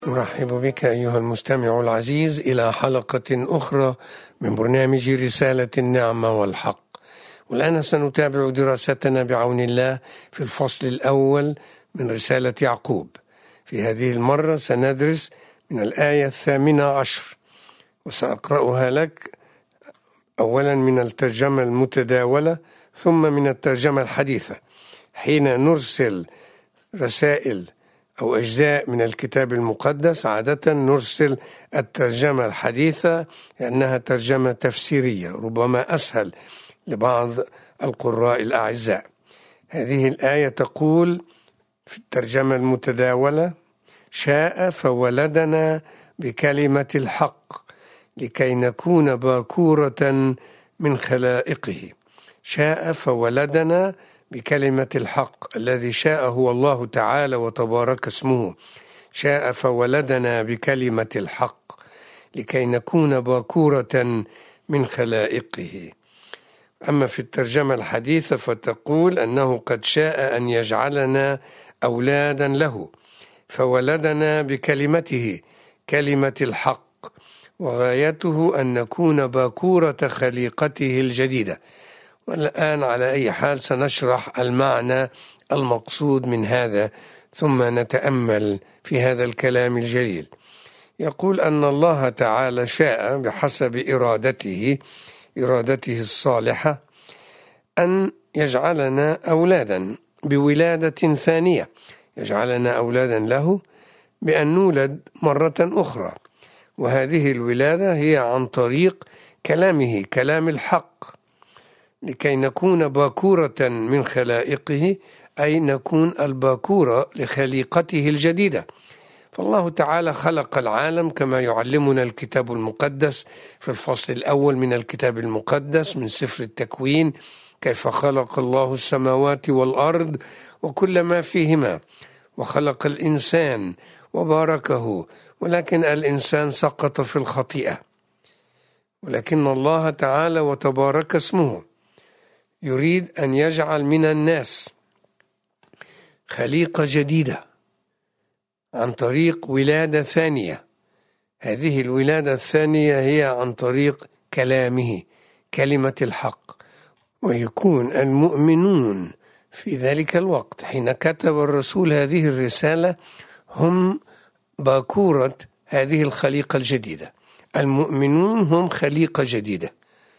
نرحب بك أيها المستمع العزيز إلى حلقة أخرى من برنامج رسالة النعمة والحق. والآن سنتابع دراستنا بعون الله في الفصل الأول من رسالة يعقوب. في هذه المرة سندرس من الآية 18 وسأقرأها لك أولا من الترجمة المتداولة ثم من الترجمة الحديثة. حين نرسل رسائل أو أجزاء من الكتاب المقدس عادة نرسل الترجمة الحديثة لأنها ترجمة تفسيرية ربما أسهل لبعض القراء الأعزاء. هذه الآية تقول في الترجمة المتداولة: شاء فولدنا بكلمة الحق لكي نكون باكورة من خلائقه. شاء فولدنا بكلمة الحق. الذي شاء هو الله تعالى وتبارك اسمه. شاء فولدنا بكلمة الحق لكي نكون باكورة من خلائقه. أما في الترجمة الحديثة فتقول أنه قد شاء أن يجعلنا أولادا له فولدنا بكلمته كلمة الحق، وغايته أن نكون باكورة خليقته الجديدة. والآن على أي حال سنشرح المعنى المقصود من هذا ثم نتأمل في هذا الكلام الجليل. يقول أن الله تعالى شاء بحسب إرادته الصالحة أن يجعلنا أولادا بولادة ثانية، يجعلنا أولادا له بأن نولد مرة أخرى، وهذه الولادة هي عن طريق كلامه كلام الحق لكي نكون باكورة من خلائقه، أي نكون الباكورة لخليقته الجديدة. فالله تعالى خلق العالم كما يعلمنا الكتاب المقدس في الفصل الأول من الكتاب المقدس من سفر التكوين: كيف خلق الله السماوات والأرض وكل ما فيهما، وخلق الإنسان وباركه، ولكن الإنسان سقط في الخطيئة. ولكن الله تعالى وتبارك اسمه يريد أن يجعل من الناس خليقة جديدة عن طريق ولادة ثانية. هذه الولادة الثانية هي عن طريق كلامه كلمة الحق، ويكون المؤمنون في ذلك الوقت حين كتب الرسول هذه الرسالة هم باكورة هذه الخليقة الجديدة. المؤمنون هم خليقة جديدة،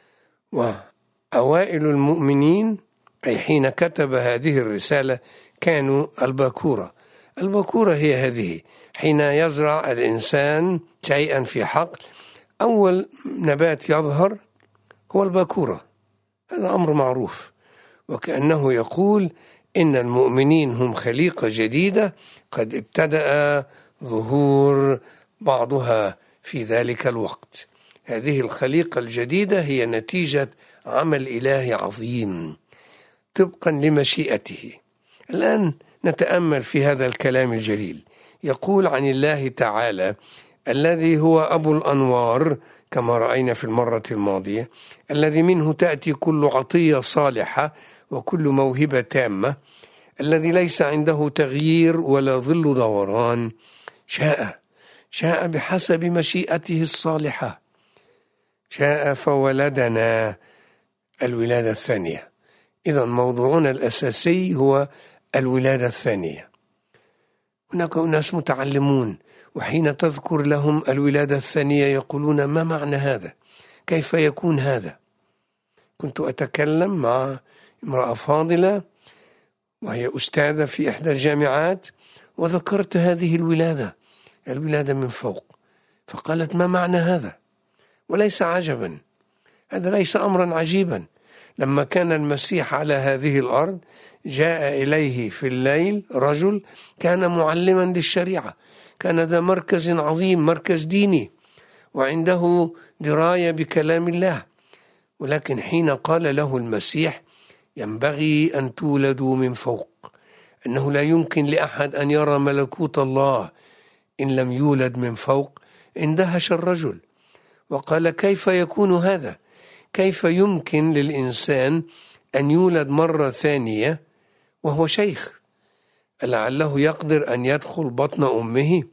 وأوائل المؤمنين أي حين كتب هذه الرسالة كانوا الباكورة. الباكورة هي هذه: حين يزرع الإنسان شيئا في حقل أول نبات يظهر هو الباكورة، هذا أمر معروف. وكأنه يقول إن المؤمنين هم خليقة جديدة قد ابتدأ ظهور بعضها في ذلك الوقت. هذه الخليقة الجديدة هي نتيجة عمل إلهي عظيم طبقا لمشيئته. الآن نتأمل في هذا الكلام الجليل. يقول عن الله تعالى الذي هو أبو الأنوار كما رأينا في المرة الماضية، الذي منه تأتي كل عطية صالحة وكل موهبة تامة، الذي ليس عنده تغيير ولا ظل دوران. شاء بحسب مشيئته الصالحة. شاء فولدنا الولادة الثانية. إذن موضوعنا الأساسي هو الولادة الثانية. هناك ناس متعلمون وحين تذكر لهم الولادة الثانية يقولون: ما معنى هذا؟ كيف يكون هذا؟ كنت أتكلم مع امرأة فاضلة وهي أستاذة في إحدى الجامعات، وذكرت هذه الولادة من فوق، فقالت: ما معنى هذا؟ وليس عجبا، هذا ليس أمرا عجيبا. لما كان المسيح على هذه الأرض جاء إليه في الليل رجل كان معلما للشريعة، كان ذا مركز عظيم، مركز ديني، وعنده دراية بكلام الله. ولكن حين قال له المسيح: ينبغي أن تولدوا من فوق، أنه لا يمكن لأحد أن يرى ملكوت الله إن لم يولد من فوق، اندهش الرجل وقال: كيف يكون هذا؟ كيف يمكن للإنسان أن يولد مرة ثانية وهو شيخ؟ لعله يقدر أن يدخل بطن أمه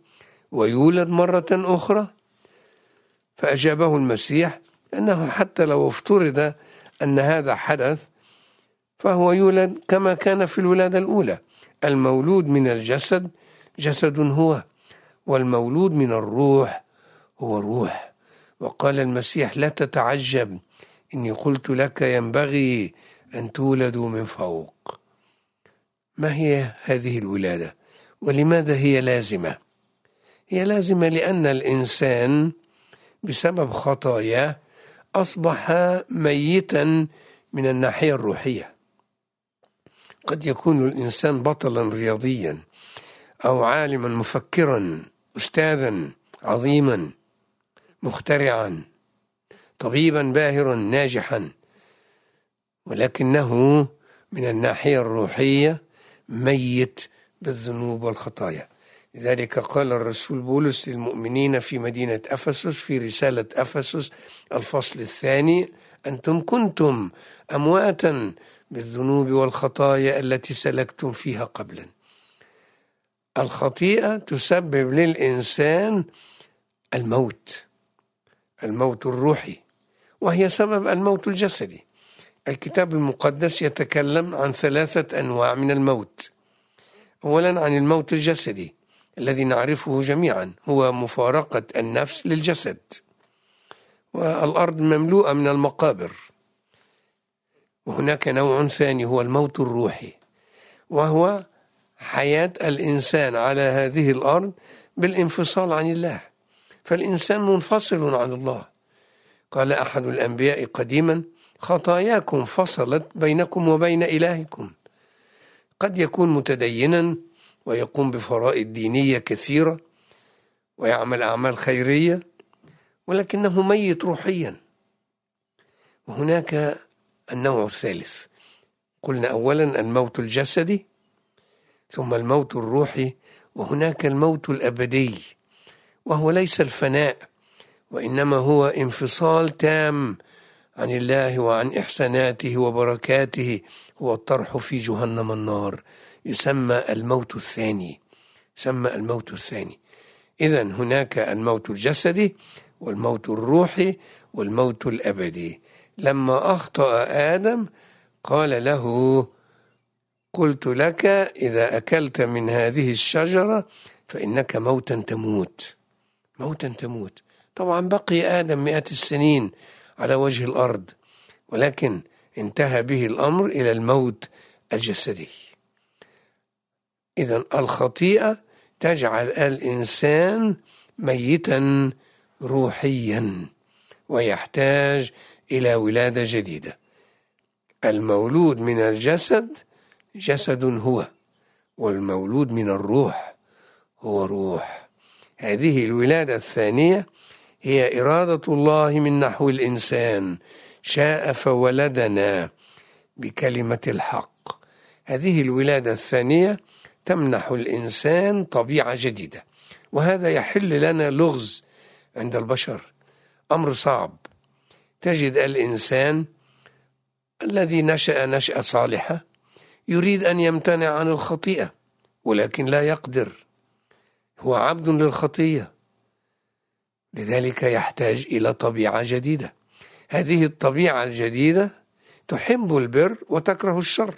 ويولد مرة أخرى؟ فأجابه المسيح أنه حتى لو افترض أن هذا حدث فهو يولد كما كان في الولادة الأولى. المولود من الجسد جسد هو، والمولود من الروح هو روح. وقال المسيح: لا تتعجب إني قلت لك ينبغي أن تولدوا من فوق. ما هي هذه الولادة؟ ولماذا هي لازمة؟ هي لازمة لأن الإنسان بسبب خطاياه أصبح ميتا من الناحية الروحية. قد يكون الإنسان بطلا رياضيا أو عالما مفكرا، أستاذا عظيما، مخترعا، طبيبا باهرا ناجحا، ولكنه من الناحية الروحية ميت بالذنوب والخطايا. لذلك قال الرسول بولس للمؤمنين في مدينة أفسس في رسالة أفسس الفصل 2: أنتم كنتم أمواتا بالذنوب والخطايا التي سلكتم فيها قبلا. الخطيئة تسبب للإنسان الموت الروحي، وهي سبب الموت الجسدي. الكتاب المقدس يتكلم عن 3 أنواع من الموت. أولا عن الموت الجسدي الذي نعرفه جميعا، هو مفارقة النفس للجسد، والأرض مملوءة من المقابر. وهناك نوع ثاني هو الموت الروحي، وهو حياة الإنسان على هذه الأرض بالانفصال عن الله، فالإنسان منفصل عن الله. قال أحد الأنبياء قديما: خطاياكم فصلت بينكم وبين إلهكم. قد يكون متدينا ويقوم بفرائض دينية كثيرة ويعمل أعمال خيرية، ولكنه ميت روحيا. وهناك النوع الثالث، قلنا أولا الموت الجسدي، ثم الموت الروحي، وهناك الموت الأبدي، وهو ليس الفناء، وإنما هو انفصال تام عن الله وعن إحساناته وبركاته، هو الطرح في جهنم النار، يسمى الموت الثاني. إذن هناك الموت الجسدي والموت الروحي والموت الأبدي. لما أخطأ آدم قال له: قلت لك إذا أكلت من هذه الشجرة فإنك موتا تموت. طبعا بقي آدم 100 السنين على وجه الأرض، ولكن انتهى به الأمر إلى الموت الجسدي. إذن الخطيئة تجعل الإنسان ميتا روحيا ويحتاج إلى ولادة جديدة. المولود من الجسد جسد هو، والمولود من الروح هو روح. هذه الولادة الثانية هي إرادة الله من نحو الإنسان، شاء فولدنا بكلمة الحق. هذه الولادة الثانية تمنح الإنسان طبيعة جديدة، وهذا يحل لنا لغز عند البشر، أمر صعب. تجد الإنسان الذي نشأ نشأة صالحة يريد أن يمتنع عن الخطيئة، ولكن لا يقدر، هو عبد للخطية، لذلك يحتاج إلى طبيعة جديدة. هذه الطبيعة الجديدة تحب البر وتكره الشر.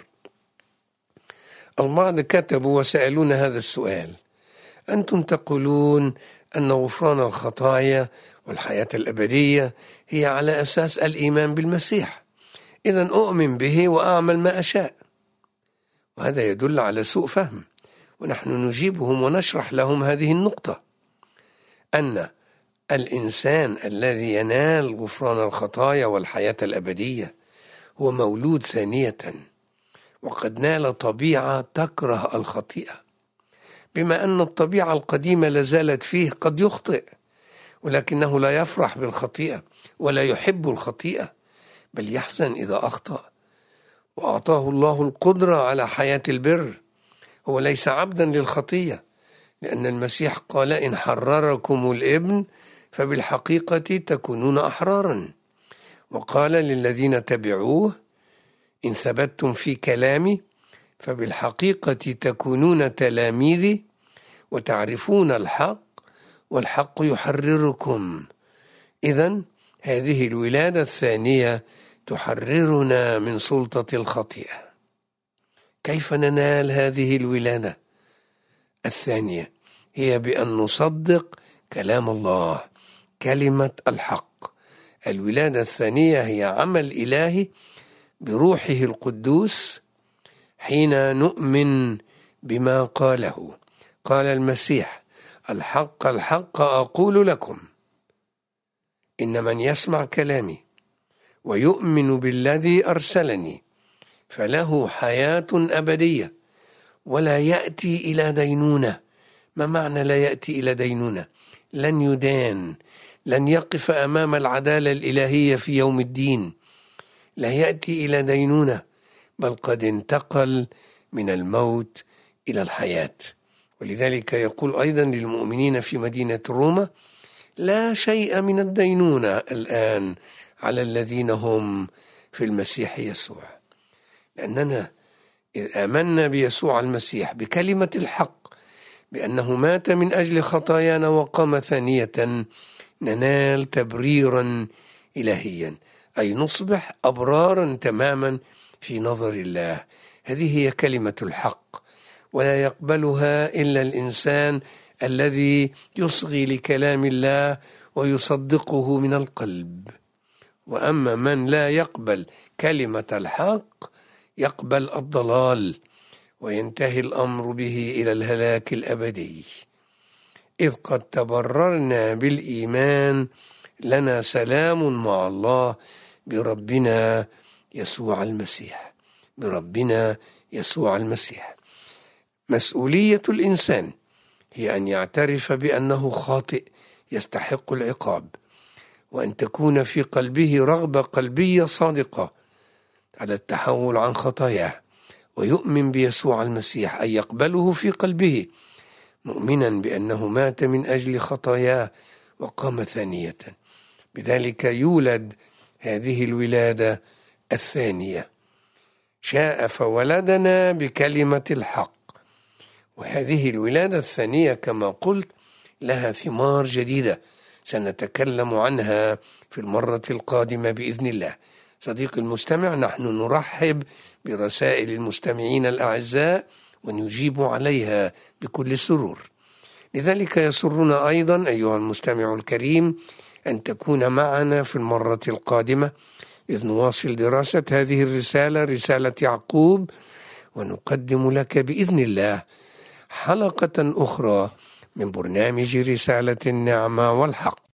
البعض كتبوا وسألونا هذا السؤال: أنتم تقولون أن غفران الخطايا والحياة الأبدية هي على أساس الإيمان بالمسيح، إذن أؤمن به وأعمل ما أشاء. وهذا يدل على سوء فهم، ونحن نجيبهم ونشرح لهم هذه النقطة، أن الإنسان الذي ينال غفران الخطايا والحياة الأبدية هو مولود ثانية، وقد نال طبيعة تكره الخطيئة، بما أن الطبيعة القديمة لازالت فيه، قد يخطئ ولكنه لا يفرح بالخطيئة ولا يحب الخطيئة، بل يحزن إذا أخطأ. وأعطاه الله القدرة على حياة البر، هو ليس عبدا للخطية، لأن المسيح قال: إن حرركم الابن فبالحقيقة تكونون أحرارا. وقال للذين تبعوه: إن ثبتتم في كلامي فبالحقيقة تكونون تلاميذي وتعرفون الحق والحق يحرركم. إذن هذه الولادة الثانية تحررنا من سلطة الخطيئة. كيف ننال هذه الولادة الثانية؟ هي بأن نصدق كلام الله، كلمة الحق. الولادة الثانية هي عمل إلهي بروحه القدوس حين نؤمن بما قاله. قال المسيح: الحق الحق أقول لكم، إن من يسمع كلامي ويؤمن بالذي أرسلني فله حياة أبدية ولا يأتي إلى دينونة. ما معنى لا يأتي إلى دينونة؟ لن يدان، لن يقف أمام العدالة الإلهية في يوم الدين، لا يأتي إلى دينونة، بل قد انتقل من الموت إلى الحياة. ولذلك يقول أيضا للمؤمنين في مدينة روما: لا شيء من الدينونة الآن على الذين هم في المسيح يسوع. لأننا إذ آمنا بيسوع المسيح بكلمة الحق بأنه مات من أجل خطايانا وقام ثانية، ننال تبريرا إلهيا، أي نصبح أبرارا تماما في نظر الله. هذه هي كلمة الحق، ولا يقبلها إلا الإنسان الذي يصغي لكلام الله ويصدقه من القلب. وأما من لا يقبل كلمة الحق يقبل الضلال، وينتهي الأمر به إلى الهلاك الأبدي. إذ قد تبررنا بالإيمان لنا سلام مع الله بربنا يسوع المسيح. بربنا يسوع المسيح. مسؤولية الإنسان هي أن يعترف بأنه خاطئ يستحق العقاب، وأن تكون في قلبه رغبة قلبية صادقة على التحول عن خطاياه، ويؤمن بيسوع المسيح، أي يقبله في قلبه مؤمنا بأنه مات من أجل خطاياه وقام ثانية. بذلك يولد هذه الولادة الثانية. شاء فولدنا بكلمة الحق. وهذه الولادة الثانية كما قلت لها ثمار جديدة سنتكلم عنها في المرة القادمة بإذن الله. صديقي المستمع، نحن نرحب برسائل المستمعين الأعزاء ونجيب عليها بكل سرور. لذلك يسرنا أيضا أيها المستمع الكريم أن تكون معنا في المرة القادمة إذ نواصل دراسة هذه الرسالة، رسالة يعقوب، ونقدم لك بإذن الله حلقة أخرى من برنامج رسالة النعمة والحق.